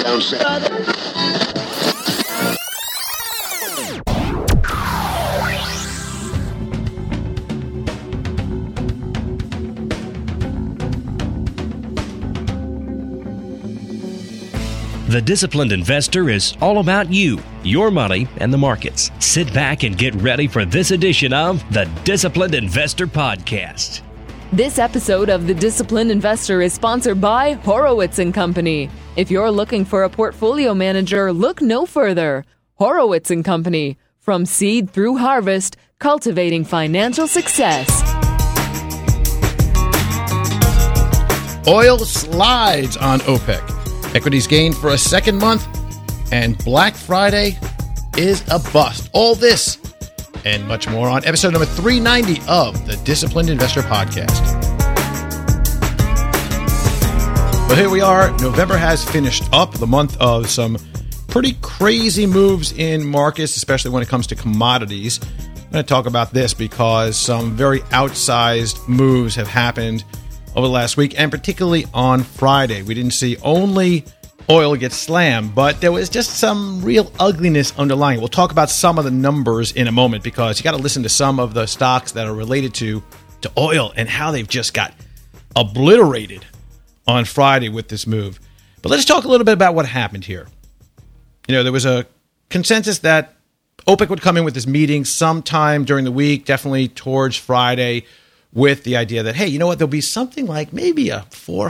down south. The Disciplined Investor is all about you, your money, and the markets. Sit back and get ready for this edition of the Disciplined Investor Podcast. This episode of The Disciplined Investor is sponsored by Horowitz & Company. If you're looking for a portfolio manager, look no further. Horowitz & Company. From seed through harvest, cultivating financial success. Oil slides on OPEC. Equities gained for a second month, and Black Friday is a bust. All this and much more on episode number 390 of the Disciplined Investor Podcast. Well, here we are. November has finished up, the month of some pretty crazy moves in markets, especially when it comes to commodities. I'm going to talk about this because some very outsized moves have happened over the last week, and particularly on Friday. We didn't see only oil get slammed, but there was just some real ugliness underlying. We'll talk about some of the numbers in a moment because you got to listen to some of the stocks that are related to oil and how they've just got obliterated on Friday with this move. But let's talk a little bit about what happened here. You know, there was a consensus that OPEC would come in with this meeting sometime during the week, definitely towards Friday, with the idea that, hey, you know what, there'll be something like maybe a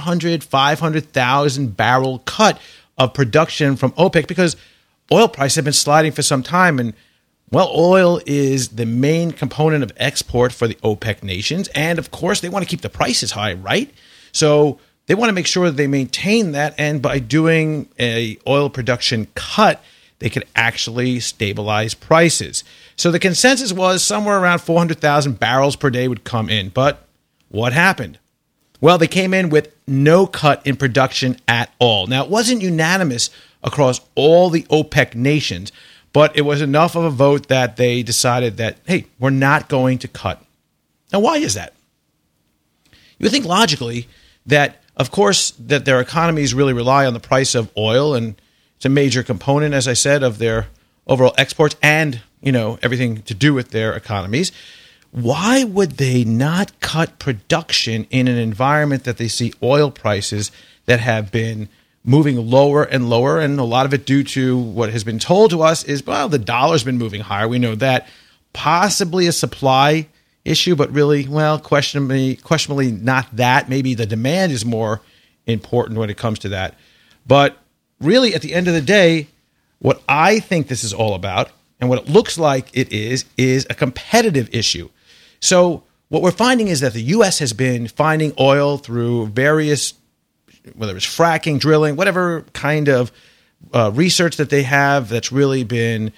500,000 barrel cut of production from OPEC because oil prices have been sliding for some time. And, well, oil is the main component of export for the OPEC nations. And, of course, they want to keep the prices high, right? So they want to make sure that they maintain that. And by doing a oil production cut, they could actually stabilize prices. So the consensus was somewhere around 400,000 barrels per day would come in. But what happened? Well, they came in with no cut in production at all. Now, it wasn't unanimous across all the OPEC nations, but it was enough of a vote that they decided that, hey, we're not going to cut. Now, why is that? You would think logically that, of course, that their economies really rely on the price of oil, and it's a major component, as I said, of their overall exports and, you know, everything to do with their economies. Why would they not cut production in an environment that they see oil prices that have been moving lower and lower? And a lot of it due to what has been told to us is, well, the dollar's been moving higher. We know that. Possibly a supply issue, but really, well, questionably not that. Maybe the demand is more important when it comes to that. But really, at the end of the day, what I think this is all about, and what it looks like it is a competitive issue. So what we're finding is that the U.S. has been finding oil through various, whether it's fracking, drilling, whatever kind of research that they have that's really been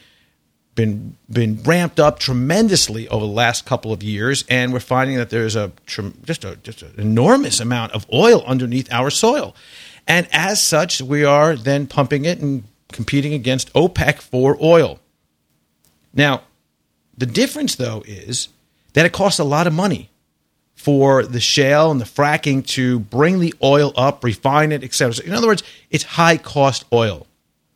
ramped up tremendously over the last couple of years, and we're finding that there's just an enormous amount of oil underneath our soil. And as such, we are then pumping it and competing against OPEC for oil. Now, the difference, though, is that it costs a lot of money for the shale and the fracking to bring the oil up, refine it, etc. So in other words, it's high-cost oil.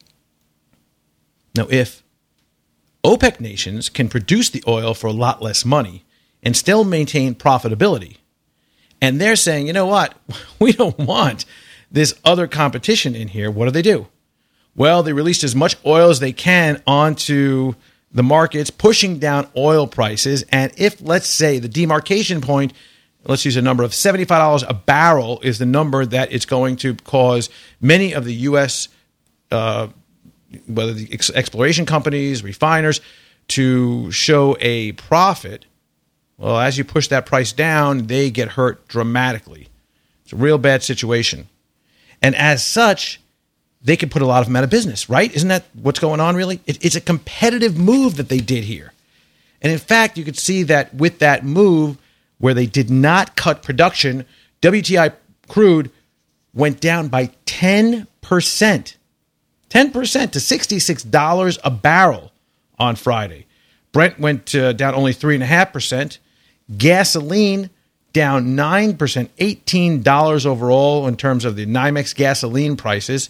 Now, if OPEC nations can produce the oil for a lot less money and still maintain profitability, and they're saying, you know what, we don't want this other competition in here, what do? Well, they released as much oil as they can onto the markets, pushing down oil prices. And if, let's say, the demarcation point, let's use a number of $75 a barrel is the number that it's going to cause many of the U.S., whether the exploration companies, refiners, to show a profit, well, as you push that price down, they get hurt dramatically. It's a real bad situation. And as such, they could put a lot of them out of business, right? Isn't that what's going on, really? It's a competitive move that they did here. And in fact, you could see that with that move, where they did not cut production, WTI crude went down by 10%. 10% to $66 a barrel on Friday. Brent went down only 3.5%. Gasoline down 9%, $18 overall in terms of the NYMEX gasoline prices.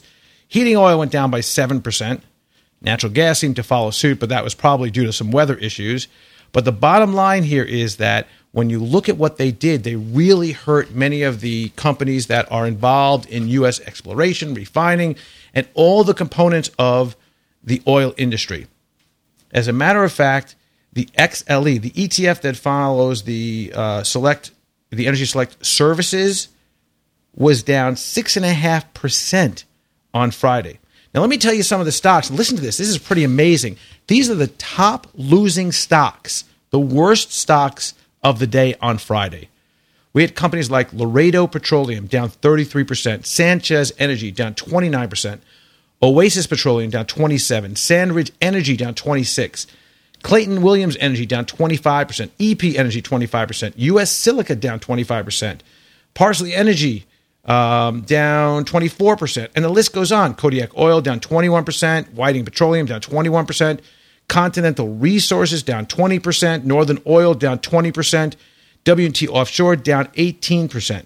Heating oil went down by 7%. Natural gas seemed to follow suit, but that was probably due to some weather issues. But the bottom line here is that when you look at what they did, they really hurt many of the companies that are involved in U.S. exploration, refining, and all the components of the oil industry. As a matter of fact, the XLE, the ETF that follows the Energy Select Services, was down 6.5% on Friday. Now, let me tell you some of the stocks. Listen to this. This is pretty amazing. These are the top losing stocks, the worst stocks of the day on Friday. We had companies like Laredo Petroleum down 33%, Sanchez Energy down 29%, Oasis Petroleum down 27%, Sandridge Energy down 26%, Clayton Williams Energy down 25%, EP Energy 25%, US Silica down 25%, Parsley Energy down 24%, and the list goes on. Kodiak Oil down 21%, Whiting Petroleum down 21%, Continental Resources down 20%, Northern Oil down 20%, W&T Offshore down 18%.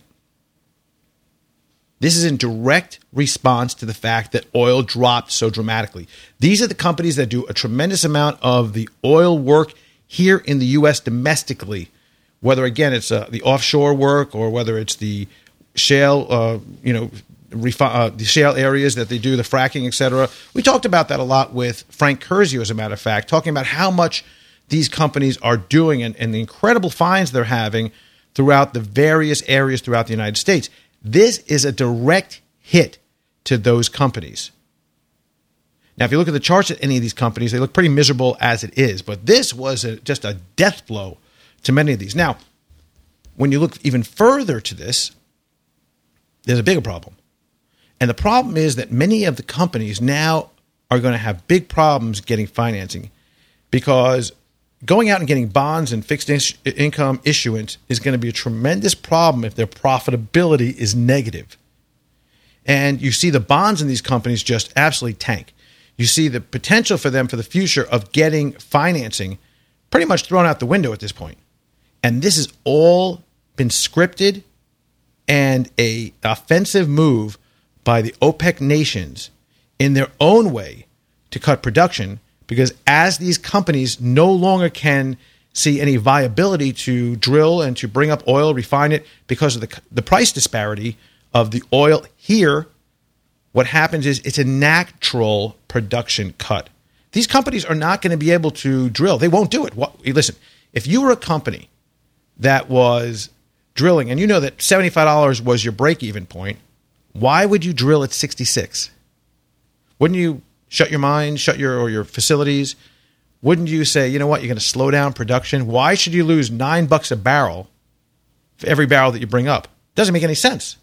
This is in direct response to the fact that oil dropped so dramatically. These are the companies that do a tremendous amount of the oil work here in the U.S. domestically, whether, again, it's the offshore work or whether it's the shale, the shale areas that they do, the fracking, et cetera. We talked about that a lot with Frank Curzio, as a matter of fact, talking about how much these companies are doing and the incredible finds they're having throughout the various areas throughout the United States. This is a direct hit to those companies. Now, if you look at the charts at any of these companies, they look pretty miserable as it is. But this was just a death blow to many of these. Now, when you look even further to this, there's a bigger problem. And the problem is that many of the companies now are going to have big problems getting financing because going out and getting bonds and fixed income issuance is going to be a tremendous problem if their profitability is negative. And you see the bonds in these companies just absolutely tank. You see the potential for them for the future of getting financing pretty much thrown out the window at this point. And this has all been scripted and an offensive move by the OPEC nations in their own way to cut production, because as these companies no longer can see any viability to drill and to bring up oil, refine it, because of the price disparity of the oil here, what happens is it's a natural production cut. These companies are not going to be able to drill. They won't do it. Listen, if you were a company that was drilling and you know that $75 was your break-even point, why would you drill at 66? Wouldn't you shut your mine, shut your facilities? Wouldn't you say, you know what, you're going to slow down production? Why should you lose $9 a barrel for every barrel that you bring up? Doesn't make any sense.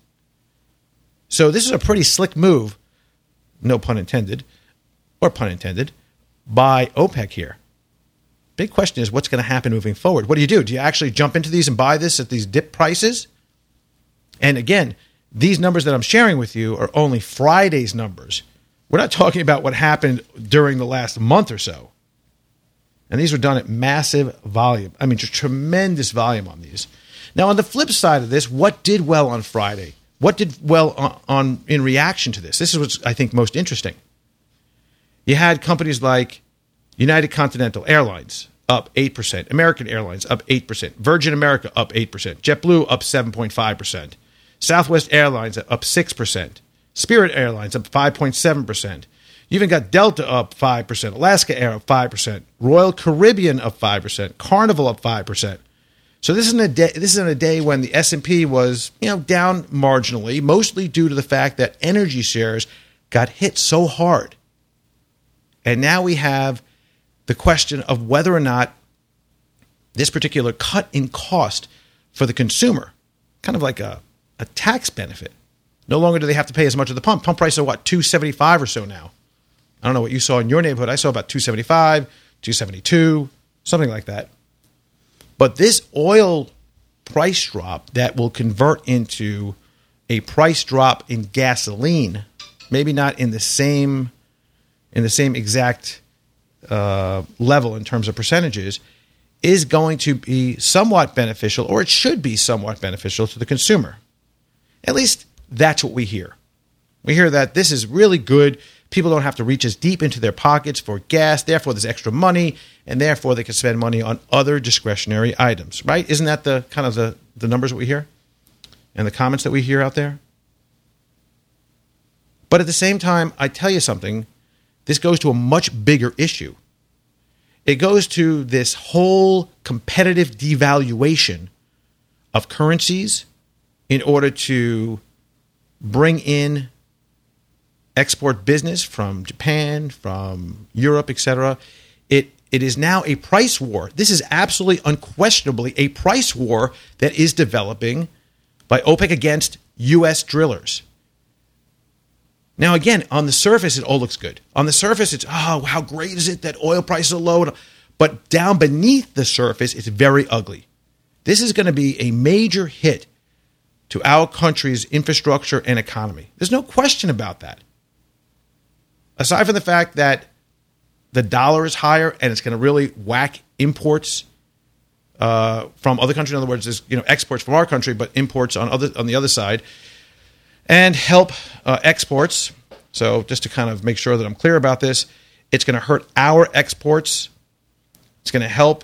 So this is a pretty slick move, no pun intended, or pun intended, by OPEC here. Big question is what's going to happen moving forward? What do? Do you actually jump into these and buy this at these dip prices? And again, these numbers that I'm sharing with you are only Friday's numbers. We're not talking about what happened during the last month or so. And these were done at massive volume. I mean, just tremendous volume on these. Now, on the flip side of this, what did well on Friday? What did well on in reaction to this? This is what's, I think, most interesting. You had companies like United Continental Airlines up 8%, American Airlines up 8%, Virgin America up 8%, JetBlue up 7.5%, Southwest Airlines up 6%, Spirit Airlines up 5.7%. You even got Delta up 5%, Alaska Air up 5%, Royal Caribbean up 5%, Carnival up 5%. So this isn't a day when the S&P was, down marginally, mostly due to the fact that energy shares got hit so hard. And now we have the question of whether or not this particular cut in cost for the consumer, kind of like a tax benefit. No longer do they have to pay as much at the pump. Pump prices are what, $2.75 or so now. I don't know what you saw in your neighborhood. I saw about $2.75, $2.72, something like that. But this oil price drop that will convert into a price drop in gasoline, maybe not in the same exact level in terms of percentages, is going to be somewhat beneficial, or it should be somewhat beneficial to the consumer. At least that's what we hear. We hear that this is really good. People don't have to reach as deep into their pockets for gas. Therefore, there's extra money, and therefore they can spend money on other discretionary items, right? Isn't that the kind of the numbers that we hear and the comments that we hear out there? But at the same time, I tell you something, this goes to a much bigger issue. It goes to this whole competitive devaluation of currencies in order to bring in export business from Japan, from Europe, etc. It is now a price war. This is absolutely unquestionably a price war that is developing by OPEC against U.S. drillers. Now, again, on the surface, it all looks good. On the surface, it's, oh, how great is it that oil prices are low? But down beneath the surface, it's very ugly. This is going to be a major hit to our country's infrastructure and economy. There's no question about that. Aside from the fact that the dollar is higher and it's going to really whack imports from other countries. In other words, there's exports from our country, but imports on the other side, and help exports. So just to kind of make sure that I'm clear about this, it's going to hurt our exports. It's going to help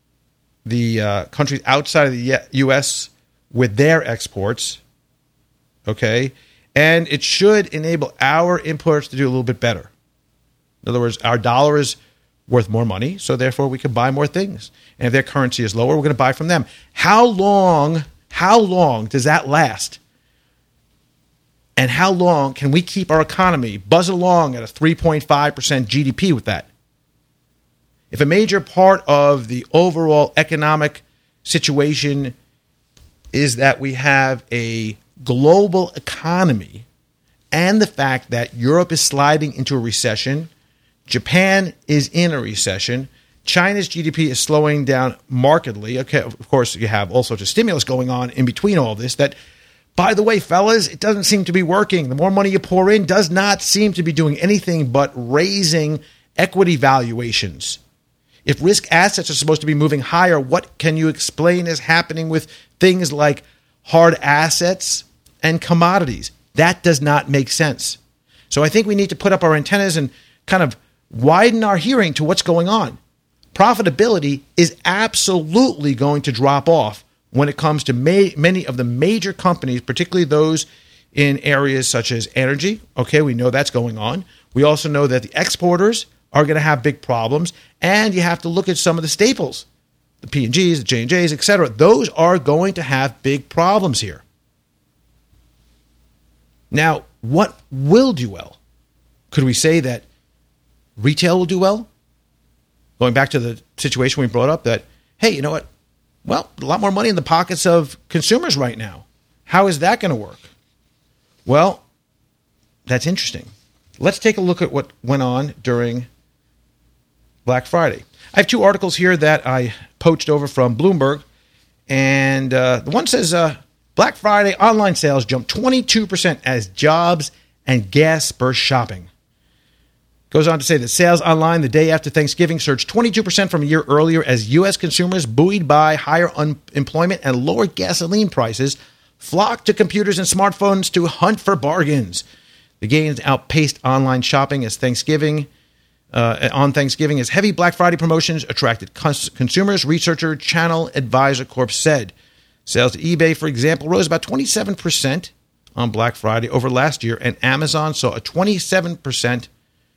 the countries outside of the U.S. with their exports. Okay. And it should enable our imports to do a little bit better. In other words, our dollar is worth more money, so therefore we can buy more things. And if their currency is lower, we're going to buy from them. How long does that last? And how long can we keep our economy buzz along at a 3.5% GDP with that? If a major part of the overall economic situation is that we have a global economy and the fact that Europe is sliding into a recession, Japan is in a recession, China's GDP is slowing down markedly. Okay, of course, you have all sorts of stimulus going on in between all this that, by the way, fellas, it doesn't seem to be working. The more money you pour in does not seem to be doing anything but raising equity valuations. If risk assets are supposed to be moving higher, what can you explain is happening with things like hard assets and commodities? That does not make sense. So I think we need to put up our antennas and kind of widen our hearing to what's going on. Profitability is absolutely going to drop off when it comes to many of the major companies, particularly those in areas such as energy. Okay, we know that's going on. We also know that the exporters are going to have big problems, and you have to look at some of the staples, the P&Gs, the J&Js, et cetera. Those are going to have big problems here. Now, what will do well? Could we say that retail will do well? Going back to the situation we brought up that, hey, you know what? Well, a lot more money in the pockets of consumers right now. How is that going to work? Well, that's interesting. Let's take a look at what went on during Black Friday. I have two articles here that I poached over from Bloomberg. And the one says Black Friday online sales jumped 22% as jobs and gas spur shopping. Goes on to say that sales online the day after Thanksgiving surged 22% from a year earlier as U.S. consumers, buoyed by higher unemployment and lower gasoline prices, flocked to computers and smartphones to hunt for bargains. The gains outpaced online shopping on Thanksgiving as heavy Black Friday promotions attracted consumers, researcher Channel Advisor Corp said. Sales to eBay, for example, rose about 27% on Black Friday over last year, and Amazon saw a 24%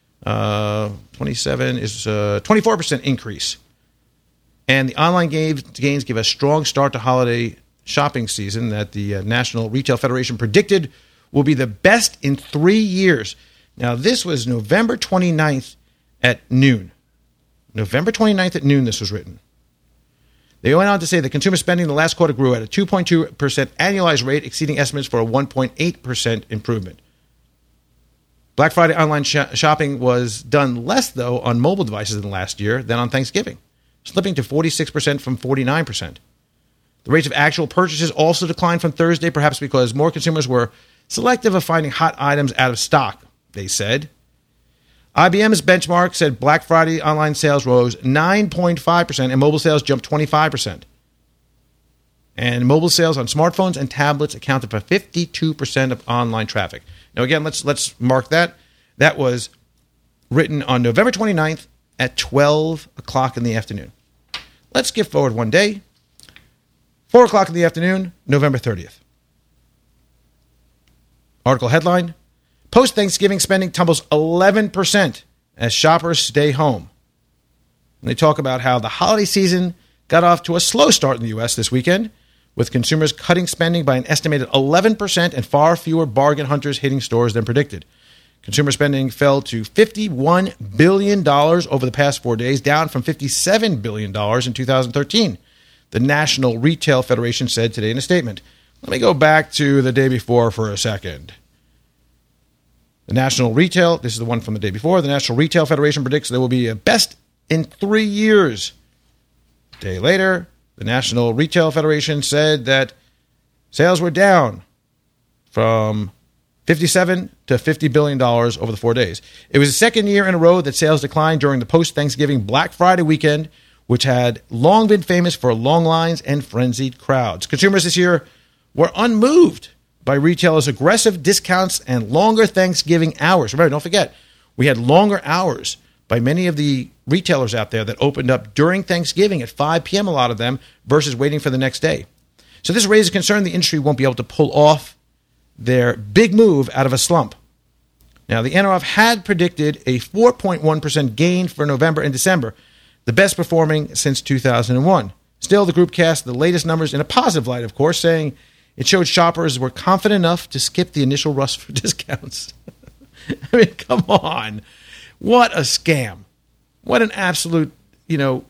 increase. And the online gains give a strong start to holiday shopping season that the National Retail Federation predicted will be the best in 3 years. Now, this was November 29th at noon. November 29th at noon, this was written. They went on to say that consumer spending in the last quarter grew at a 2.2% annualized rate, exceeding estimates for a 1.8% improvement. Black Friday online shopping was done less, though, on mobile devices than last year than on Thanksgiving, slipping to 46% from 49%. The rates of actual purchases also declined from Thursday, perhaps because more consumers were selective of finding hot items out of stock, they said. IBM's benchmark said Black Friday online sales rose 9.5% and mobile sales jumped 25%. And mobile sales on smartphones and tablets accounted for 52% of online traffic. Now, again, let's mark that. That was written on November 29th at 12 o'clock in the afternoon. Let's skip forward one day. 4 o'clock in the afternoon, November 30th. Article headline, post-Thanksgiving spending tumbles 11% as shoppers stay home. And they talk about how the holiday season got off to a slow start in the U.S. this weekend, with consumers cutting spending by an estimated 11% and far fewer bargain hunters hitting stores than predicted. Consumer spending fell to $51 billion over the past 4 days, down from $57 billion in 2013, the National Retail Federation said today in a statement. Let me go back to the day before for a second. This is the one from the day before. The National Retail Federation predicts there will be a best in 3 years. A day later, the National Retail Federation said that sales were down from $57 to $50 billion over the 4 days. It was the second year in a row that sales declined during the post-Thanksgiving Black Friday weekend, which had long been famous for long lines and frenzied crowds. Consumers this year were unmoved by retailers' aggressive discounts and longer Thanksgiving hours. Remember, don't forget, we had longer hours by many of the retailers out there that opened up during Thanksgiving at 5 p.m., a lot of them, versus waiting for the next day. So this raises concern the industry won't be able to pull off their big move out of a slump. Now, the NRF had predicted a 4.1% gain for November and December, the best performing since 2001. Still, the group cast the latest numbers in a positive light, of course, saying it showed shoppers were confident enough to skip the initial rush for discounts. I mean, come on. What a scam. What an absolute, the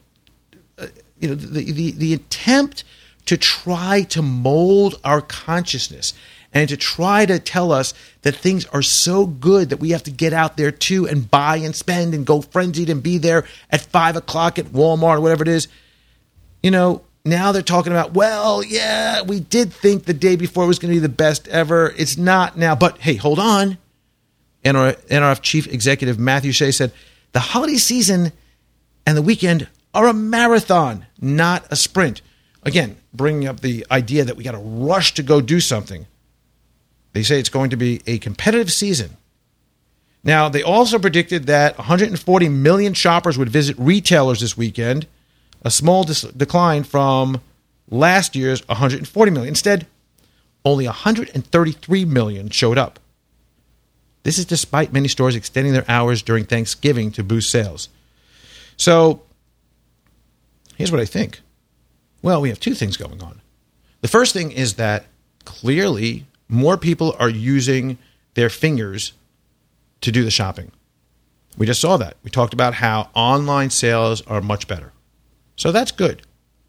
attempt to try to mold our consciousness and to try to tell us that things are so good that we have to get out there too and buy and spend and go frenzied and be there at 5 o'clock at Walmart or whatever it is. Now they're talking about, well, yeah, we did think the day before was going to be the best ever. It's not now. But hey, hold on. NRF Chief Executive Matthew Shea said, the holiday season and the weekend are a marathon, not a sprint. Again, bringing up the idea that we got to rush to go do something. They say it's going to be a competitive season. Now, they also predicted that 140 million shoppers would visit retailers this weekend, a small decline from last year's 140 million. Instead, only 133 million showed up. This is despite many stores extending their hours during Thanksgiving to boost sales. So, here's what I think. Well, we have two things going on. The first thing is that clearly more people are using their fingers to do the shopping. We just saw that. We talked about how online sales are much better. So that's good.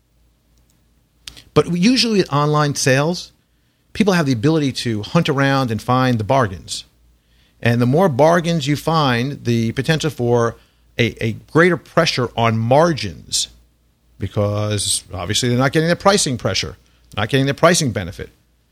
But usually with online sales, people have the ability to hunt around and find the bargains. And the more bargains you find, the potential for a greater pressure on margins, because obviously they're not getting the pricing pressure, not getting the pricing benefit.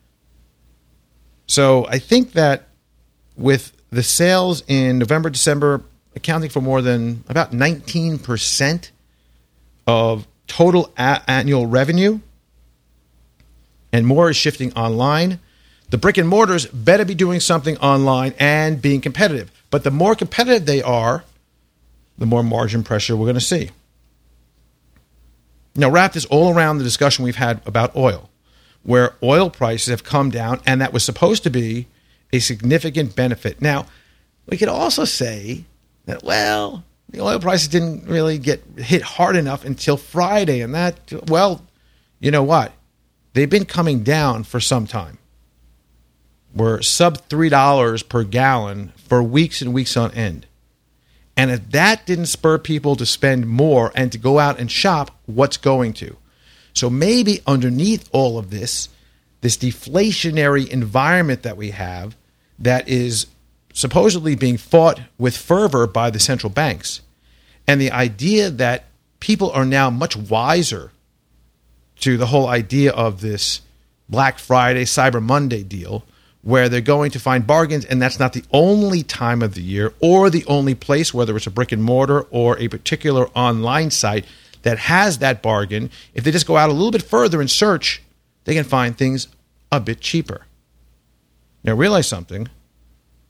So I think that with the sales in November, December accounting for more than about 19% of total annual revenue, and more is shifting online, the brick and mortars better be doing something online and being competitive. But the more competitive they are, the more margin pressure we're going to see. Now, wrap this all around the discussion we've had about oil, where oil prices have come down, and that was supposed to be a significant benefit. Now, we could also say that, well, the oil prices didn't really get hit hard enough until Friday, and that, well, you know what? They've been coming down for some time. We're sub $3 per gallon for weeks and weeks on end. And if that didn't spur people to spend more and to go out and shop, what's going to? So maybe underneath all of this deflationary environment that we have that is supposedly being fought with fervor by the central banks, and the idea that people are now much wiser to the whole idea of this Black Friday, Cyber Monday deal, where they're going to find bargains, and that's not the only time of the year or the only place, whether it's a brick and mortar or a particular online site that has that bargain. If they just go out a little bit further and search, they can find things a bit cheaper. Now, realize something.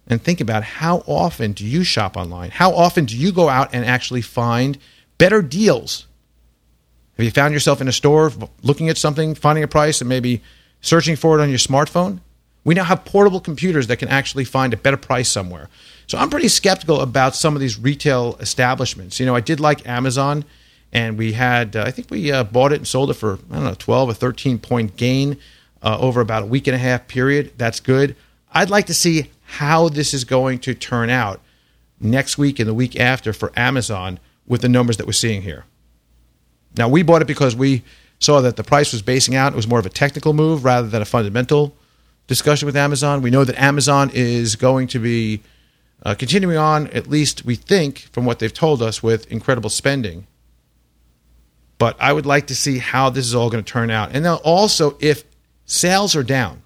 and think about how often do you shop online? How often do you go out and actually find better deals? Have you found yourself in a store looking at something, finding a price, and maybe searching for it on your smartphone? We now have portable computers that can actually find a better price somewhere. So I'm pretty skeptical about some of these retail establishments. I did like Amazon, and we had, I think we bought it and sold it for, 12 or 13-point gain over about a week and a half period. That's good. I'd like to see how this is going to turn out next week and the week after for Amazon with the numbers that we're seeing here. Now, we bought it because we saw that the price was basing out. It was more of a technical move rather than a fundamental discussion with Amazon. We know that Amazon is going to be continuing on, at least we think, from what they've told us, with incredible spending. But I would like to see how this is all going to turn out. And now also, if sales are down,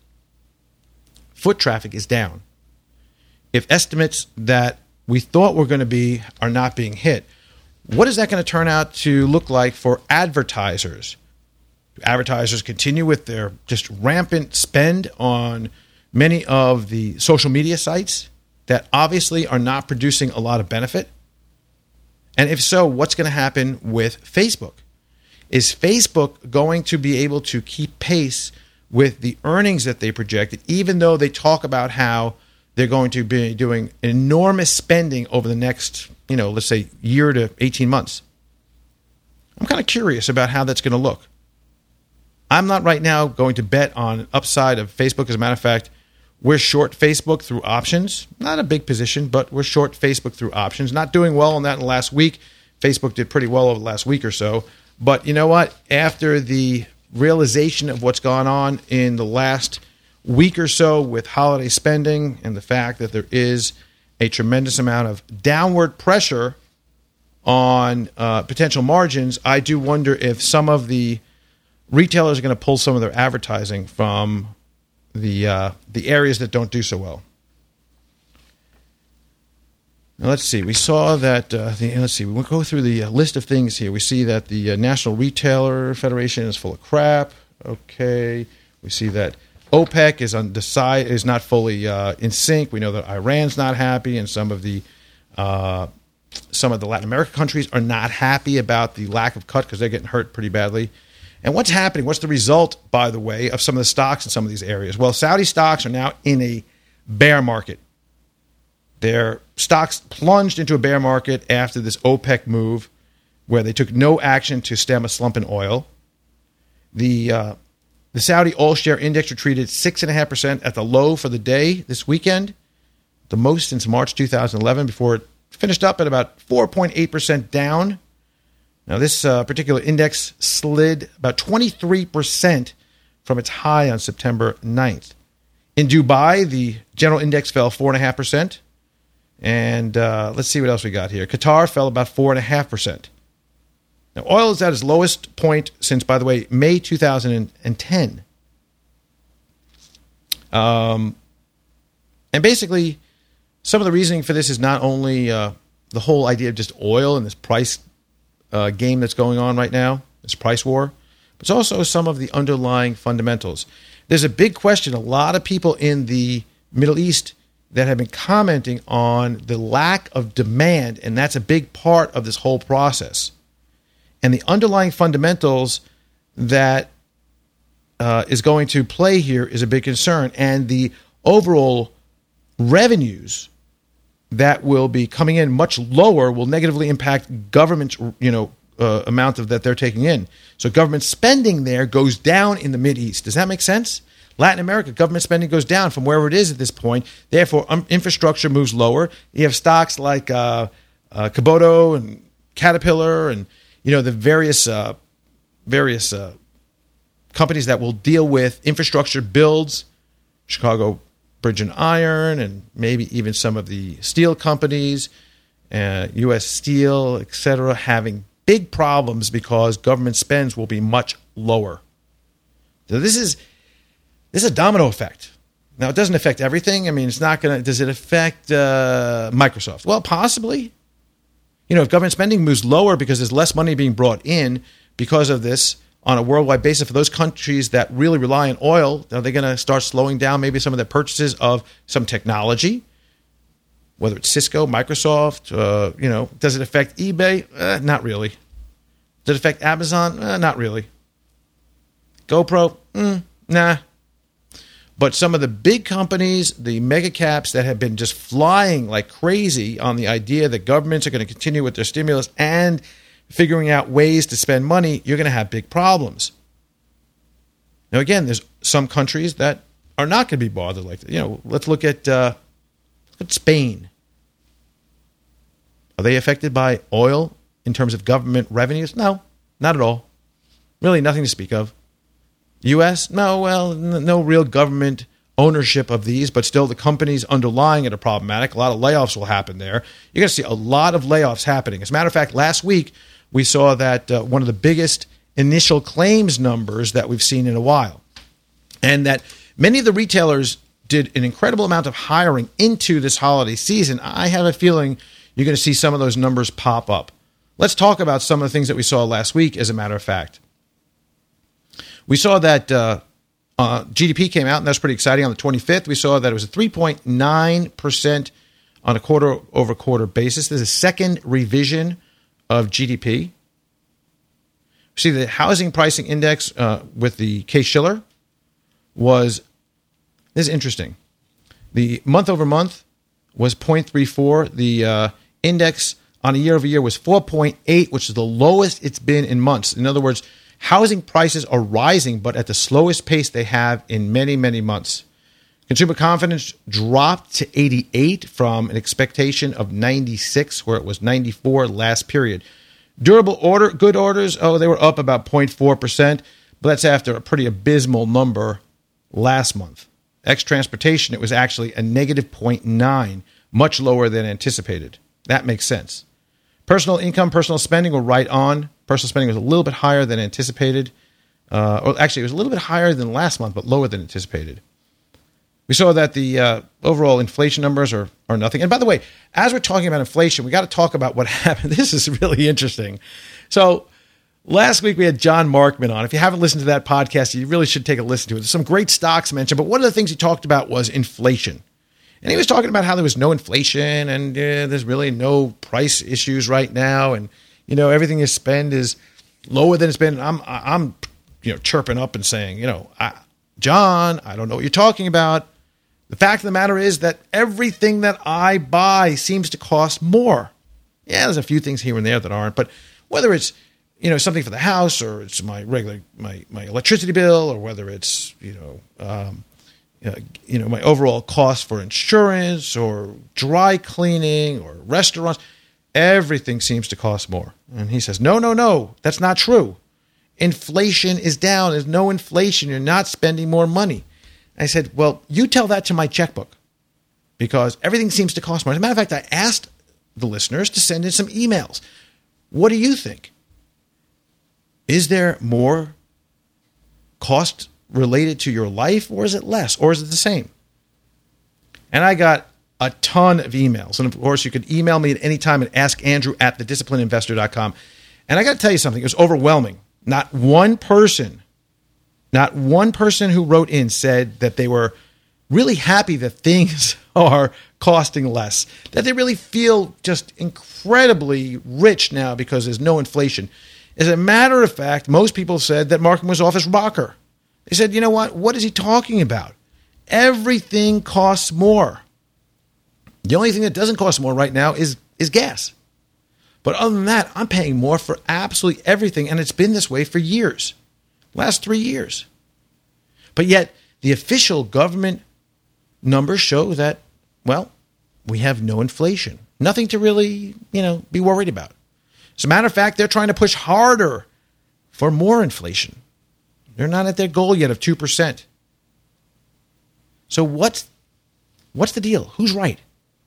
foot traffic is down, if estimates that we thought were going to be are not being hit, what is that going to turn out to look like for advertisers? Do advertisers continue with their just rampant spend on many of the social media sites that obviously are not producing a lot of benefit? And if so, what's going to happen with Facebook? Is Facebook going to be able to keep pace with the earnings that they projected, even though they talk about how they're going to be doing enormous spending over the next, let's say year to 18 months? I'm kind of curious about how that's going to look. I'm not right now going to bet on upside of Facebook. As a matter of fact, we're short Facebook through options. Not a big position, but we're short Facebook through options. Not doing well on that in the last week. Facebook did pretty well over the last week or so. But you know what? After the realization of what's gone on in the last week or so with holiday spending and the fact that there is a tremendous amount of downward pressure on potential margins, I do wonder if some of the retailers are going to pull some of their advertising from the areas that don't do so well. Now, let's see. We saw that, we'll go through the list of things here. We see that the National Retailer Federation is full of crap. Okay. We see that OPEC is not fully in sync. We know that Iran's not happy, and some of the Latin American countries are not happy about the lack of cut because they're getting hurt pretty badly. And what's happening? What's the result, by the way, of some of the stocks in some of these areas? Well, Saudi stocks are now in a bear market. Their stocks plunged into a bear market after this OPEC move where they took no action to stem a slump in oil. The Saudi oil share index retreated 6.5% at the low for the day this weekend, the most since March 2011, before it finished up at about 4.8% down. Now, this particular index slid about 23% from its high on September 9th. In Dubai, the general index fell 4.5%. And let's see what else we got here. Qatar fell about 4.5%. Now, oil is at its lowest point since, by the way, May 2010. And basically, some of the reasoning for this is not only the whole idea of just oil and this price game that's going on right now, this price war, but it's also some of the underlying fundamentals. There's a big question. A lot of people in the Middle East that have been commenting on the lack of demand, and that's a big part of this whole process. And the underlying fundamentals that is going to play here is a big concern. And the overall revenues that will be coming in much lower will negatively impact government's amount of that they're taking in. So government spending there goes down in the Mideast. Does that make sense? Latin America, government spending goes down from wherever it is at this point. Therefore, infrastructure moves lower. You have stocks like Kubota and Caterpillar and the various companies that will deal with infrastructure builds, Chicago Bridge and Iron, and maybe even some of the steel companies, U.S. Steel, etc., having big problems because government spends will be much lower. So this is a domino effect. Now, it doesn't affect everything. I mean, it's not going to. Does it affect Microsoft? Well, possibly. If government spending moves lower because there's less money being brought in because of this on a worldwide basis for those countries that really rely on oil, are they going to start slowing down maybe some of their purchases of some technology? whether it's Cisco, Microsoft, does it affect eBay? Not really. Does it affect Amazon? Not really. GoPro? Nah. But some of the big companies, the mega caps that have been just flying like crazy on the idea that governments are going to continue with their stimulus and figuring out ways to spend money, you're going to have big problems. Now, again, there's some countries that are not going to be bothered like that. Let's look at Spain. Are they affected by oil in terms of government revenues? No, not at all. Really nothing to speak of. U.S.? No real government ownership of these, but still the companies underlying it are problematic. A lot of layoffs will happen there. You're going to see a lot of layoffs happening. As a matter of fact, last week we saw that one of the biggest initial claims numbers that we've seen in a while, and that many of the retailers did an incredible amount of hiring into this holiday season. I have a feeling you're going to see some of those numbers pop up. Let's talk about some of the things that we saw last week, as a matter of fact. We saw that GDP came out, and that's pretty exciting. On the 25th, we saw that it was a 3.9% on a quarter-over-quarter basis. This is a second revision of GDP. We see the housing pricing index with the Case-Shiller was, this is interesting. The month-over-month was 0.34. The index on a year-over-year was 4.8, which is the lowest it's been in months. In other words, housing prices are rising, but at the slowest pace they have in many, many months. Consumer confidence dropped to 88 from an expectation of 96, where it was 94 last period. Durable good orders, they were up about 0.4%, but that's after a pretty abysmal number last month. Ex-transportation, it was actually a negative 0.9, much lower than anticipated. That makes sense. Personal income, personal spending were right on. Personal spending was a little bit higher than anticipated. Or actually, it was a little bit higher than last month, but lower than anticipated. We saw that the overall inflation numbers are nothing. And by the way, as we're talking about inflation, we got to talk about what happened. This is really interesting. So last week we had John Markman on. If you haven't listened to that podcast, you really should take a listen to it. There's some great stocks mentioned, but one of the things he talked about was inflation. And he was talking about how there was no inflation and there's really no price issues right now. And, everything you spend is lower than it's been. I'm chirping up and saying, John, I don't know what you're talking about. The fact of the matter is that everything that I buy seems to cost more. Yeah, there's a few things here and there that aren't, but whether it's, something for the house, or it's my regular, my electricity bill, or whether it's, my overall cost for insurance or dry cleaning or restaurants, everything seems to cost more. And he says, no, that's not true. Inflation is down. There's no inflation. You're not spending more money. I said, well, you tell that to my checkbook, because everything seems to cost more. As a matter of fact, I asked the listeners to send in some emails. What do you think? Is there more cost related to your life, or is it less, or is it the same? And I got a ton of emails. And of course, you could email me at any time at askandrew@thedisciplinedinvestor.com. And I got to tell you something. It was overwhelming. Not one person who wrote in said that they were really happy that things are costing less, that they really feel just incredibly rich now because there's no inflation. As a matter of fact, most people said that Markman was off his rocker. They said, you know what? What is he talking about? Everything costs more. The only thing that doesn't cost more right now is gas. But other than that, I'm paying more for absolutely everything, and it's been this way for years. Last 3 years. But yet, the official government numbers show that, well, we have no inflation. Nothing to really, be worried about. As a matter of fact, they're trying to push harder for more inflation. They're not at their goal yet of 2%. So what's the deal? Who's right?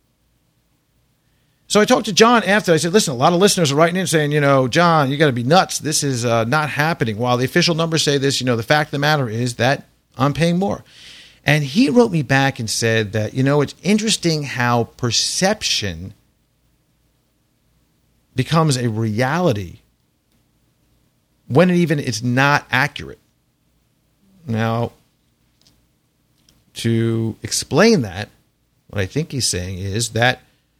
So I talked to John after. I said, listen, a lot of listeners are writing in saying, John, you got to be nuts. This is not happening. While the official numbers say this, the fact of the matter is that I'm paying more. And he wrote me back and said that, it's interesting how perception becomes a reality when it even is not accurate. Now, to explain that, what I think he's saying is that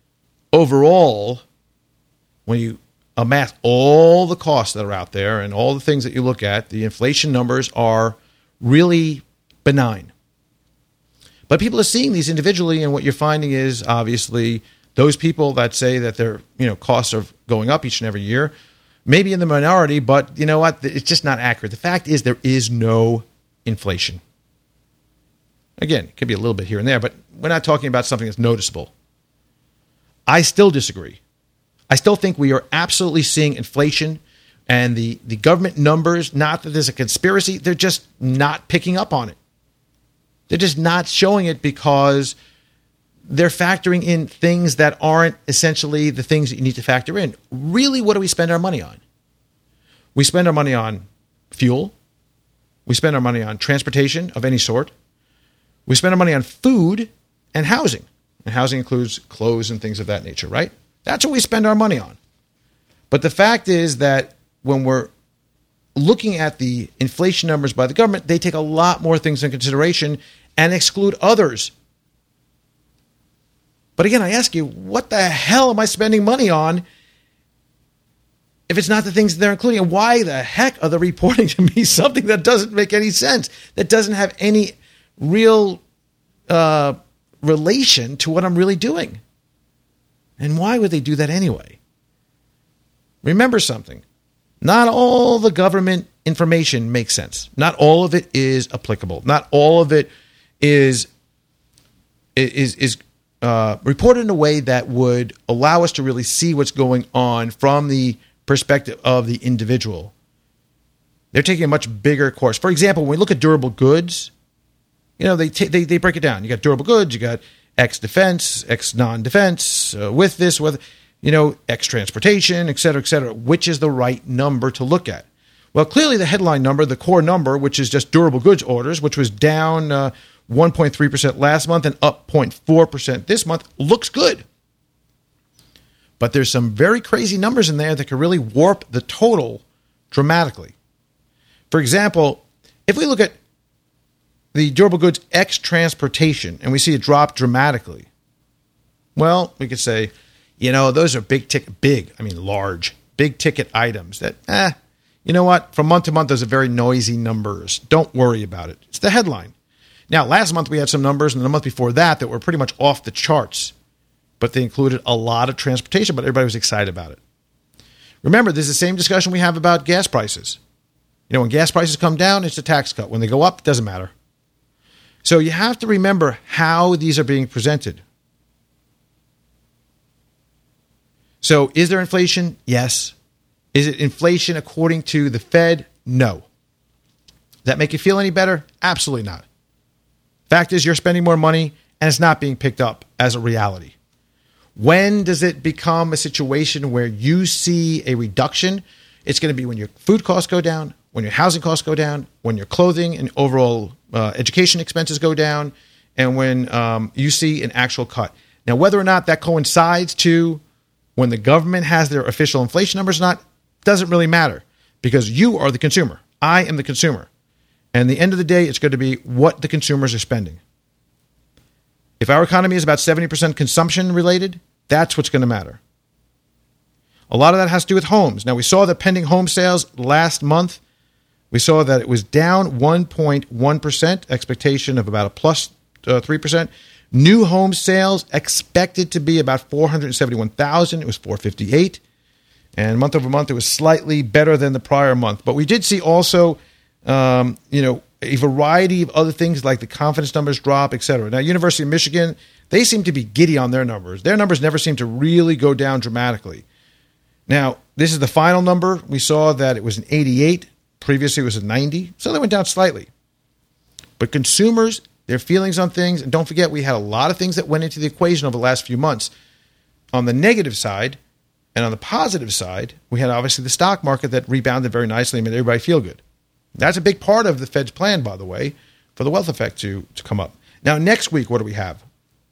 overall, when you amass all the costs that are out there and all the things that you look at, the inflation numbers are really benign. But people are seeing these individually, and what you're finding is obviously those people that say that their costs are going up each and every year, maybe in the minority, but you know what? It's just not accurate. The fact is there is no inflation. Again, it could be a little bit here and there, but we're not talking about something that's noticeable. I still disagree. I still think we are absolutely seeing inflation, and the government numbers, not that there's a conspiracy, they're just not picking up on it. They're just not showing it because they're factoring in things that aren't essentially the things that you need to factor in. Really, what do we spend our money on? We spend our money on fuel. We spend our money on transportation of any sort. We spend our money on food and housing. And housing includes clothes and things of that nature, right? That's what we spend our money on. But the fact is that when we're looking at the inflation numbers by the government, they take a lot more things into consideration and exclude others. But again, I ask you, what the hell am I spending money on if it's not the things that they're including? And why the heck are they reporting to me something that doesn't make any sense, that doesn't have any real relation to what I'm really doing? And why would they do that anyway? Remember something. Not all the government information makes sense. Not all of it is applicable. Not all of it is reported in a way that would allow us to really see what's going on from the perspective of the individual. They're taking a much bigger course. For example, when we look at durable goods, they break it down. You got durable goods, you got X defense, X non-defense, with this, with X transportation, et cetera, which is the right number to look at. Well, clearly the headline number, the core number, which is just durable goods orders, which was down 1.3% last month and up 0.4% this month, looks good. But there's some very crazy numbers in there that could really warp the total dramatically. For example, if we look at the durable goods X transportation and we see it drop dramatically, well, we could say, those are large, big ticket items that, you know what? From month to month, those are very noisy numbers. Don't worry about it. It's the headline. Now, last month we had some numbers, and the month before that were pretty much off the charts, but they included a lot of transportation, but everybody was excited about it. Remember, this is the same discussion we have about gas prices. When gas prices come down, it's a tax cut. When they go up, it doesn't matter. So you have to remember how these are being presented. So is there inflation? Yes. Is it inflation according to the Fed? No. Does that make you feel any better? Absolutely not. Fact is, you're spending more money and it's not being picked up as a reality. When does it become a situation where you see a reduction? It's going to be when your food costs go down, when your housing costs go down, when your clothing and overall education expenses go down, and when you see an actual cut. Now, whether or not that coincides to when the government has their official inflation numbers or not, doesn't really matter, because you are the consumer. I am the consumer. And at the end of the day, it's going to be what the consumers are spending. If our economy is about 70% consumption related, that's what's going to matter. A lot of that has to do with homes. Now, we saw the pending home sales last month. We saw that it was down 1.1%, expectation of about a plus 3%. New home sales expected to be about 471,000. It was 458. And month over month, it was slightly better than the prior month. But we did see also, a variety of other things like the confidence numbers drop, et cetera. Now, University of Michigan, they seem to be giddy on their numbers. Their numbers never seem to really go down dramatically. Now, this is the final number. We saw that it was an 88. Previously, it was a 90. So they went down slightly. But consumers, their feelings on things, and don't forget, we had a lot of things that went into the equation over the last few months. On the negative side and on the positive side, we had obviously the stock market that rebounded very nicely and made everybody feel good. That's a big part of the Fed's plan, by the way, for the wealth effect to come up. Now, next week, what do we have?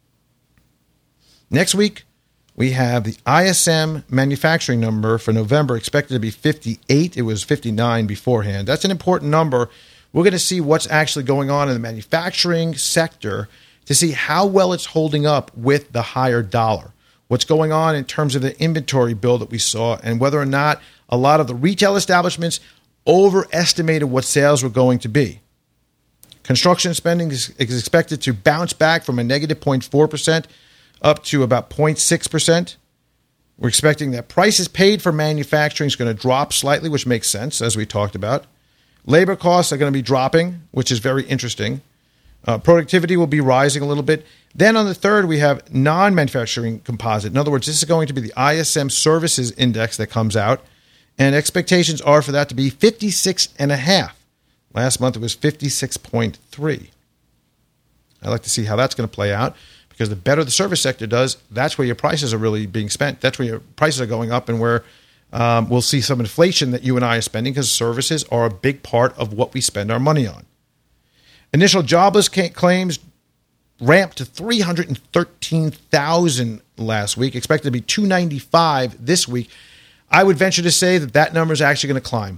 Next week, we have the ISM manufacturing number for November expected to be 58. It was 59 beforehand. That's an important number. We're going to see what's actually going on in the manufacturing sector to see how well it's holding up with the higher dollar. what's going on in terms of the inventory build that we saw, and whether or not a lot of the retail establishments overestimated what sales were going to be. Construction spending is expected to bounce back from a negative 0.4% up to about 0.6%. We're expecting that prices paid for manufacturing is going to drop slightly, which makes sense, as we talked about. Labor costs are going to be dropping, which is very interesting. Productivity will be rising a little bit. Then on the third, we have non-manufacturing composite. In other words, this is going to be the ISM Services Index that comes out, and expectations are for that to be 56.5. Last month, it was 56.3. I'd like to see how that's going to play out, because the better the service sector does, that's where your prices are really being spent. That's where your prices are going up, and where we'll see some inflation that you and I are spending, because services are a big part of what we spend our money on. Initial jobless claims ramped to 313,000 last week, expected to be 295 this week. I would venture to say that number is actually going to climb.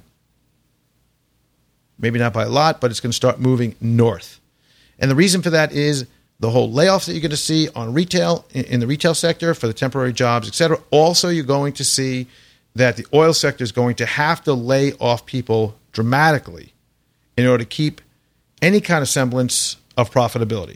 Maybe not by a lot, but it's going to start moving north. And the reason for that is the whole layoffs that you're going to see on retail, in the retail sector for the temporary jobs, et cetera. Also, you're going to see that the oil sector is going to have to lay off people dramatically in order to keep any kind of semblance of profitability.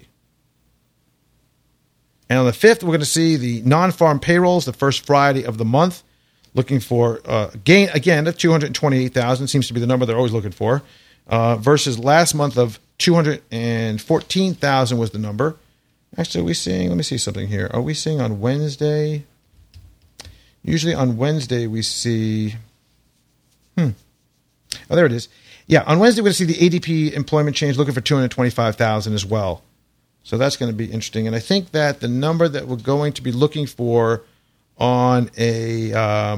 And on the 5th, we're going to see the non-farm payrolls, the first Friday of the month, looking for a gain, again, of 228,000, seems to be the number they're always looking for, versus last month of 214,000 was the number. Actually, are we seeing, let me see something here. Are we seeing on Wednesday? Usually on Wednesday we see, oh, there it is. Yeah, on Wednesday we're going to see the ADP employment change looking for 225,000 as well. So that's going to be interesting. And I think that the number that we're going to be looking for on a,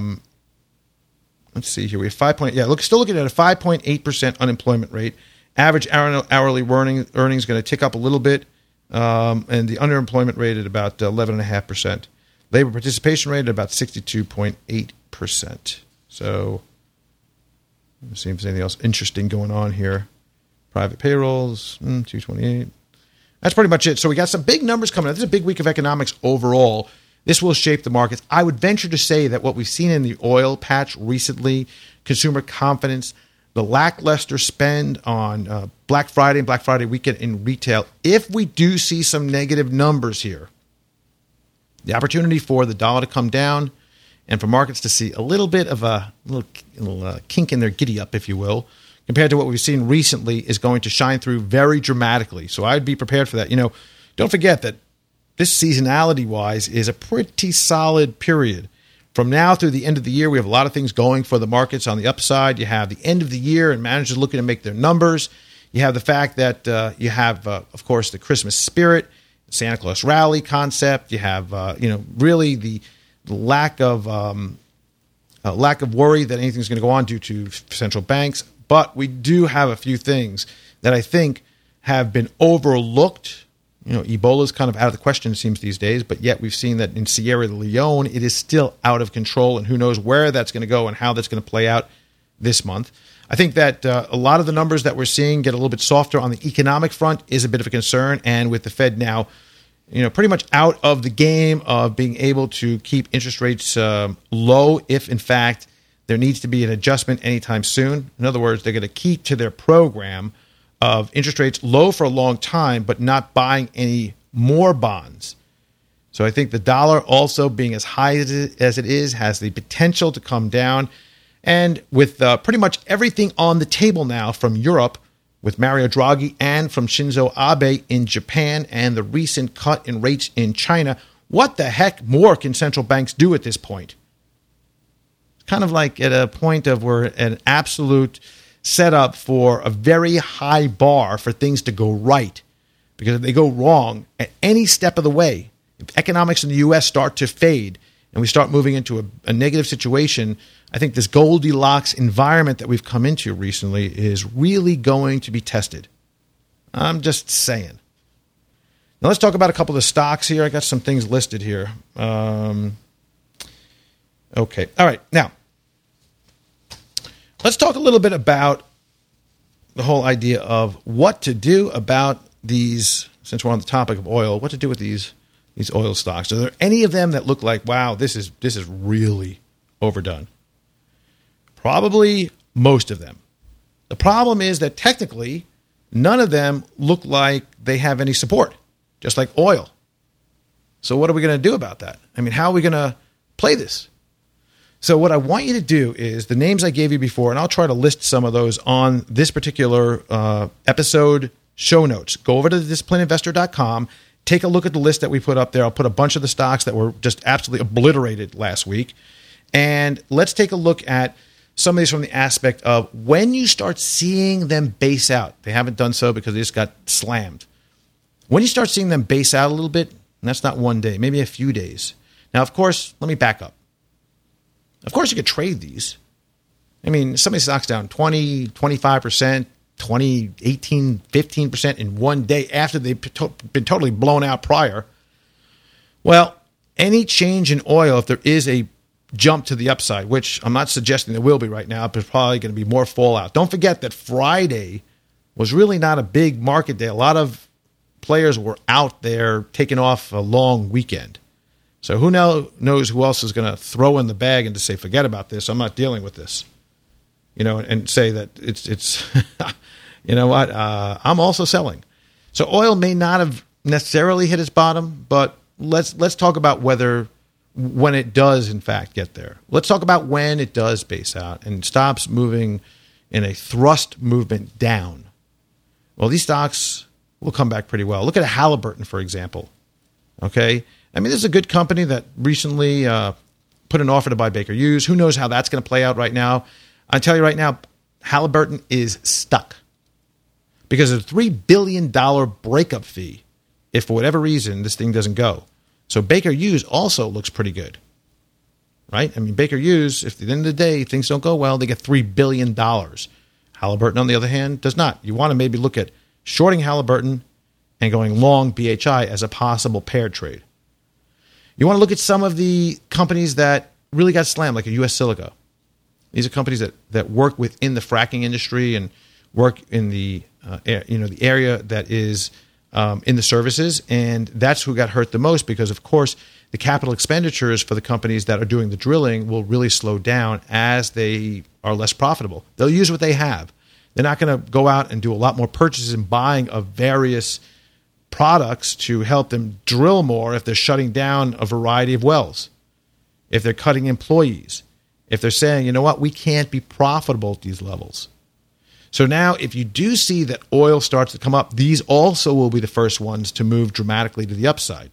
let's see here, we have still looking at a 5.8% unemployment rate. Average hourly earnings going to tick up a little bit, and the underemployment rate at about 11.5%. Labor participation rate at about 62.8%. So let's see if there's anything else interesting going on here. Private payrolls, 228. That's pretty much it. So we got some big numbers coming out. This is a big week of economics overall. This will shape the markets. I would venture to say that what we've seen in the oil patch recently, consumer confidence, the lackluster spend on Black Friday and Black Friday weekend in retail, if we do see some negative numbers here, the opportunity for the dollar to come down and for markets to see a little bit of a little kink in their giddy up, if you will, compared to what we've seen recently, is going to shine through very dramatically. So I'd be prepared for that. Don't forget that this seasonality-wise is a pretty solid period. From now through the end of the year, we have a lot of things going for the markets on the upside. You have the end of the year and managers looking to make their numbers. You have the fact that you have, of course, the Christmas spirit, Santa Claus rally concept. You have, really the lack of worry that anything's going to go on due to central banks. But we do have a few things that I think have been overlooked. Ebola is kind of out of the question, it seems, these days, but yet we've seen that in Sierra Leone, it is still out of control, and who knows where that's going to go and how that's going to play out this month. I think that a lot of the numbers that we're seeing get a little bit softer on the economic front is a bit of a concern, and with the Fed now, pretty much out of the game of being able to keep interest rates low if, in fact, there needs to be an adjustment anytime soon. In other words, they're going to keep to their program of interest rates low for a long time, but not buying any more bonds. So I think the dollar also being as high as it is has the potential to come down. And with pretty much everything on the table now from Europe, with Mario Draghi, and from Shinzo Abe in Japan, and the recent cut in rates in China, what the heck more can central banks do at this point? Kind of like at a point of we're an absolute set up for a very high bar for things to go right. Because if they go wrong at any step of the way, if economics in the U.S. start to fade and we start moving into a negative situation, I think this Goldilocks environment that we've come into recently is really going to be tested. I'm just saying. Now let's talk about a couple of the stocks here. I got some things listed here. Okay. All right. Now, let's talk a little bit about the whole idea of what to do about these, since we're on the topic of oil, what to do with these these oil stocks. Are there any of them that look like, wow, this is really overdone? Probably most of them. The problem is that technically, none of them look like they have any support, just like oil. So what are we going to do about that? I mean, how are we going to play this? So what I want you to do is the names I gave you before, and I'll try to list some of those on this particular episode show notes. Go over to disciplinedinvestor.com. Take a look at the list that we put up there. I'll put a bunch of the stocks that were just absolutely obliterated last week. And let's take a look at some of these from the aspect of when you start seeing them base out. They haven't done so because they just got slammed. When you start seeing them base out a little bit, and that's not one day, maybe a few days. Now, of course, let me back up. Of course, you could trade these. I mean, some of these stocks down 20, 25%, 20, 18, 15% in one day after they've been totally blown out prior. Well, any change in oil, if there is a jump to the upside, which I'm not suggesting there will be right now, but there's probably going to be more fallout. Don't forget that Friday was really not a big market day. A lot of players were out there taking off a long weekend. So who knows who else is going to throw in the bag and to say, forget about this, I'm not dealing with this. And say that it's you know what, I'm also selling. So oil may not have necessarily hit its bottom, but let's talk about when it does, in fact, get there. Let's talk about when it does base out and stops moving in a thrust movement down. Well, these stocks will come back pretty well. Look at Halliburton, for example. Okay? I mean, this is a good company that recently put an offer to buy Baker Hughes. Who knows how that's going to play out right now? I tell you right now, Halliburton is stuck because of a $3 billion breakup fee if for whatever reason this thing doesn't go. So Baker Hughes also looks pretty good, right? I mean, Baker Hughes, if at the end of the day things don't go well, they get $3 billion. Halliburton, on the other hand, does not. You want to maybe look at shorting Halliburton and going long BHI as a possible pair trade. You want to look at some of the companies that really got slammed, like a US Silica. These are companies that work within the fracking industry and work in the the area that is in the services, and that's who got hurt the most because, of course, the capital expenditures for the companies that are doing the drilling will really slow down as they are less profitable. They'll use what they have. They're not going to go out and do a lot more purchases and buying of various products to help them drill more if they're shutting down a variety of wells, if they're cutting employees, if they're saying, you know what, we can't be profitable at these levels. So now if you do see that oil starts to come up, these also will be the first ones to move dramatically to the upside.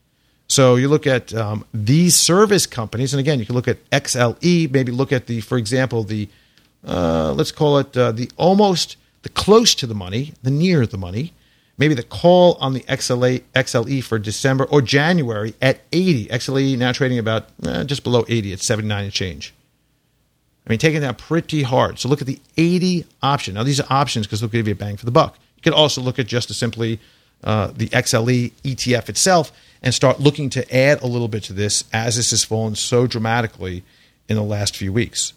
So you look at these service companies, and again, you can look at XLE, maybe look at for example, let's call it the close to the money, the near the money, maybe the call on the XLE for December or January at 80. XLE now trading about just below 80 at 79 and change. I mean, taking that pretty hard. So look at the 80 option. Now, these are options because they'll give you a bang for the buck. You could also look at just simply the XLE ETF itself and start looking to add a little bit to this as this has fallen so dramatically in the last few weeks.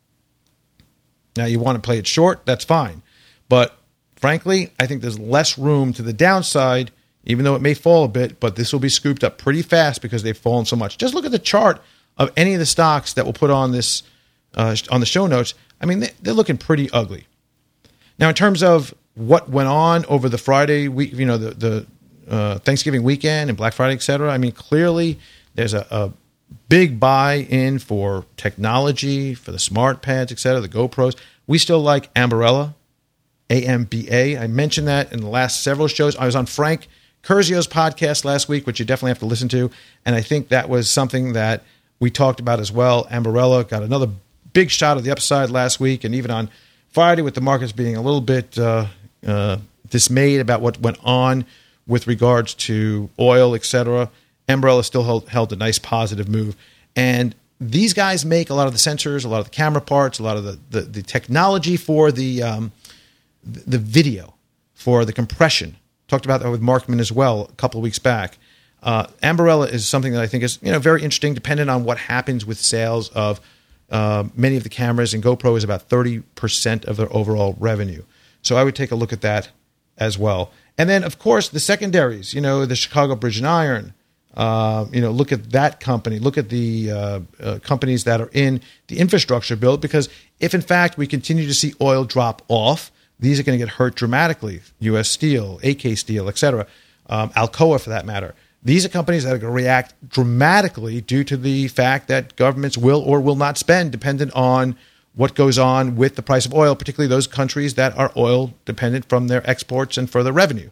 Now, you want to play it short, that's fine. But frankly, I think there's less room to the downside, even though it may fall a bit, but this will be scooped up pretty fast because they've fallen so much. Just look at the chart of any of the stocks that we'll put on this on the show notes. I mean, they're looking pretty ugly. Now, in terms of what went on over the Friday week, the Thanksgiving weekend and Black Friday, et cetera, I mean, clearly there's a big buy-in for technology, for the smart pads, et cetera, the GoPros. We still like Ambarella, AMBA. I mentioned that in the last several shows. I was on Frank Curzio's podcast last week, which you definitely have to listen to, and I think that was something that we talked about as well. Ambarella got another big shot of the upside last week, and even on Friday with the markets being a little bit dismayed about what went on with regards to oil, etc., Ambarella still held a nice positive move. And these guys make a lot of the sensors, a lot of the camera parts, a lot of the technology for the video, for the compression. Talked about that with Markman as well a couple of weeks back. Ambarella is something that I think is very interesting, dependent on what happens with sales of many of the cameras, and GoPro is about 30% of their overall revenue. So I would take a look at that as well. And then, of course, the secondaries, the Chicago Bridge and Iron, Look at that company. Look at the companies that are in the infrastructure bill, because if, in fact, we continue to see oil drop off, these are going to get hurt dramatically. U.S. Steel, AK Steel, et cetera, Alcoa for that matter. These are companies that are going to react dramatically due to the fact that governments will or will not spend dependent on what goes on with the price of oil, particularly those countries that are oil dependent from their exports and further revenue.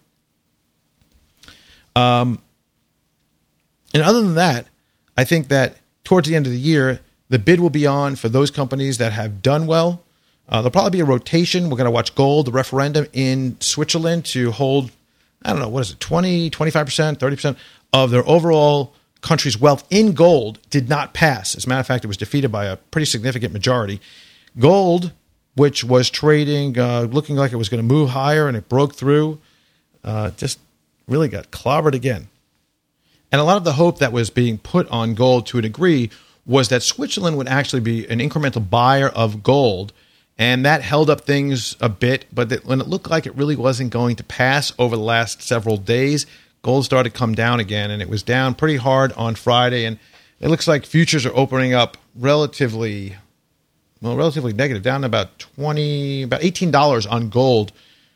And other than that, I think that towards the end of the year, the bid will be on for those companies that have done well. There'll probably be a rotation. We're going to watch gold, the referendum in Switzerland to hold, 20, 25%, 30% of their overall country's wealth in gold did not pass. As a matter of fact, it was defeated by a pretty significant majority. Gold, which was trading, looking like it was going to move higher, and it broke through, just really got clobbered again. And a lot of the hope that was being put on gold to a degree was that Switzerland would actually be an incremental buyer of gold, and that held up things a bit. But when it looked like it really wasn't going to pass over the last several days, gold started to come down again, and it was down pretty hard on Friday. And it looks like futures are opening up relatively negative, down about $18 on gold.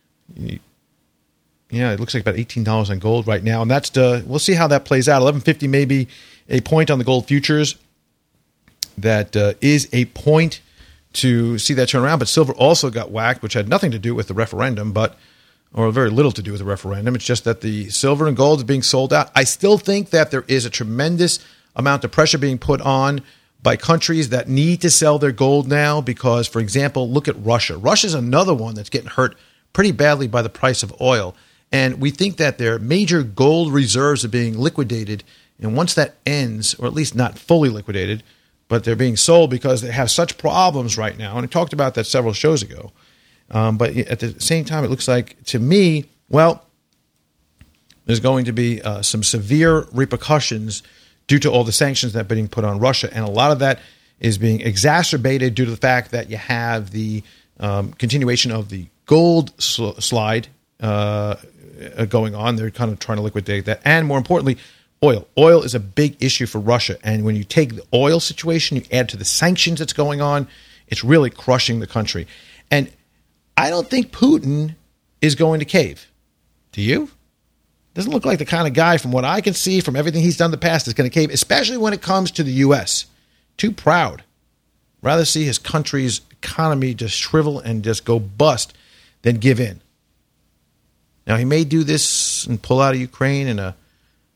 Yeah, it looks like about $18 on gold right now, and we'll see how that plays out. 1150 may be a point on the gold futures. That is a point to see that turn around. But silver also got whacked, which had nothing to do with the referendum, or very little to do with the referendum. It's just that the silver and gold is being sold out. I still think that there is a tremendous amount of pressure being put on by countries that need to sell their gold now because, for example, look at Russia. Russia's another one that's getting hurt pretty badly by the price of oil. And we think that their major gold reserves are being liquidated. And once that ends, or at least not fully liquidated, but they're being sold because they have such problems right now. And I talked about that several shows ago. But at the same time, it looks like, to me, there's going to be some severe repercussions due to all the sanctions that are being put on Russia. And a lot of that is being exacerbated due to the fact that you have the continuation of the gold slide going on. They're kind of trying to liquidate that. And more importantly, oil. Oil is a big issue for Russia. And when you take the oil situation, you add to the sanctions that's going on, it's really crushing the country. And I don't think Putin is going to cave. Do you? Doesn't look like the kind of guy, from what I can see, from everything he's done in the past, is going to cave, especially when it comes to the U.S. Too proud. Rather see his country's economy just shrivel and just go bust than give in. Now, he may do this and pull out of Ukraine in a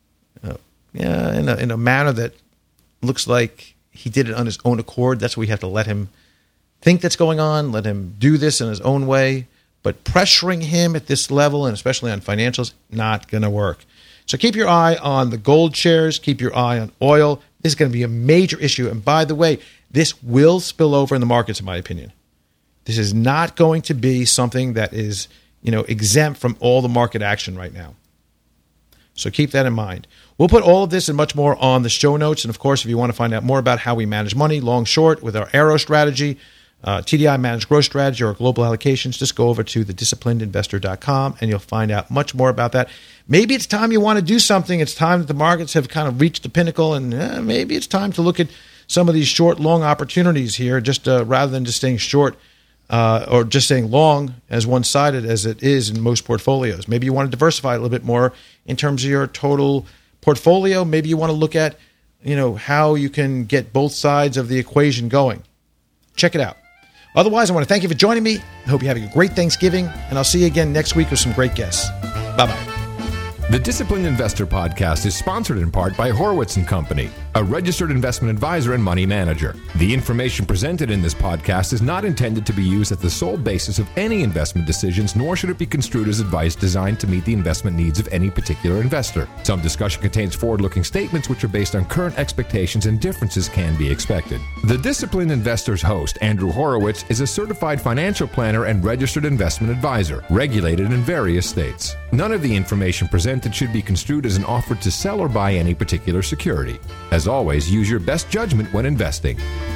manner that looks like he did it on his own accord. That's what we have to let him think that's going on, let him do this in his own way. But pressuring him at this level, and especially on financials, not going to work. So keep your eye on the gold shares. Keep your eye on oil. This is going to be a major issue. And by the way, this will spill over in the markets, in my opinion. This is not going to be something that is, exempt from all the market action right now. So keep that in mind. We'll put all of this and much more on the show notes. And of course, if you want to find out more about how we manage money, long, short, with our Arrow strategy, TDI Managed Growth Strategy, or global allocations, just go over to thedisciplinedinvestor.com and you'll find out much more about that. Maybe it's time you want to do something. It's time that the markets have kind of reached the pinnacle, and maybe it's time to look at some of these short, long opportunities here, just rather than just staying short or just staying long as one-sided as it is in most portfolios. Maybe you want to diversify a little bit more in terms of your total portfolio. Maybe you want to look at, how you can get both sides of the equation going. Check it out. Otherwise, I want to thank you for joining me. I hope you're having a great Thanksgiving, and I'll see you again next week with some great guests. Bye-bye. The Disciplined Investor Podcast is sponsored in part by Horowitz & Company, a registered investment advisor and money manager. The information presented in this podcast is not intended to be used as the sole basis of any investment decisions, nor should it be construed as advice designed to meet the investment needs of any particular investor. Some discussion contains forward-looking statements which are based on current expectations, and differences can be expected. The Disciplined Investor's host, Andrew Horowitz, is a certified financial planner and registered investment advisor, regulated in various states. None of the information presented should be construed as an offer to sell or buy any particular security. As always, use your best judgment when investing.